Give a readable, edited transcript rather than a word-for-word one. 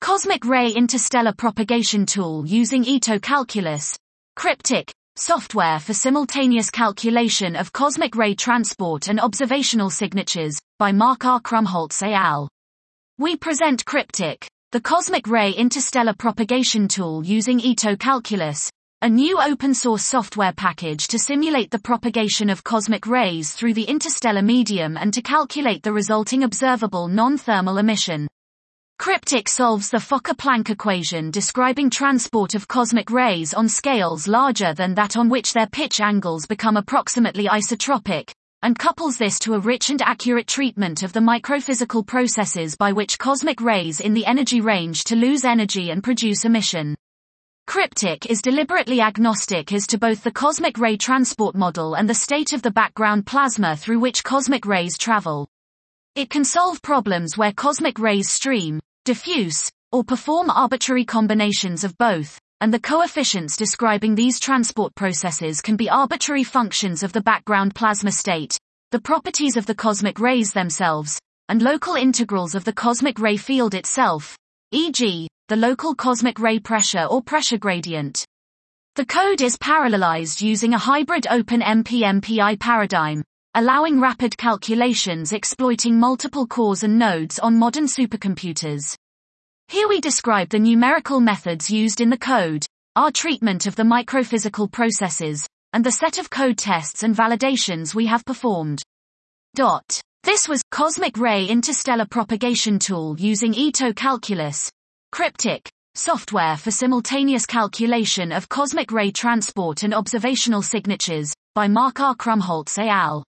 Cosmic Ray Interstellar Propagation Tool using Ito Calculus. Cryptic software for simultaneous calculation of cosmic ray transport and observational signatures, by Mark R. Krumholtz et al. We present Cryptic, the Cosmic Ray Interstellar Propagation Tool using Ito Calculus, a new open-source software package to simulate the propagation of cosmic rays through the interstellar medium and to calculate the resulting observable non-thermal emission. Cryptic solves the Fokker-Planck equation describing transport of cosmic rays on scales larger than that on which their pitch angles become approximately isotropic, and couples this to a rich and accurate treatment of the microphysical processes by which cosmic rays in the energy range to lose energy and produce emission. Cryptic is deliberately agnostic as to both the cosmic ray transport model and the state of the background plasma through which cosmic rays travel. It can solve problems where cosmic rays stream, diffuse, or perform arbitrary combinations of both, and the coefficients describing these transport processes can be arbitrary functions of the background plasma state, the properties of the cosmic rays themselves, and local integrals of the cosmic ray field itself, e.g., the local cosmic ray pressure or pressure gradient. The code is parallelized using a hybrid OpenMP-MPI paradigm, allowing rapid calculations exploiting multiple cores and nodes on modern supercomputers. Here we describe the numerical methods used in the code, our treatment of the microphysical processes, and the set of code tests and validations we have performed. This was Cosmic Ray Interstellar Propagation Tool using Ito Calculus. Cryptic software for simultaneous calculation of cosmic ray transport and observational signatures, by Mark R. Krumholtz et al.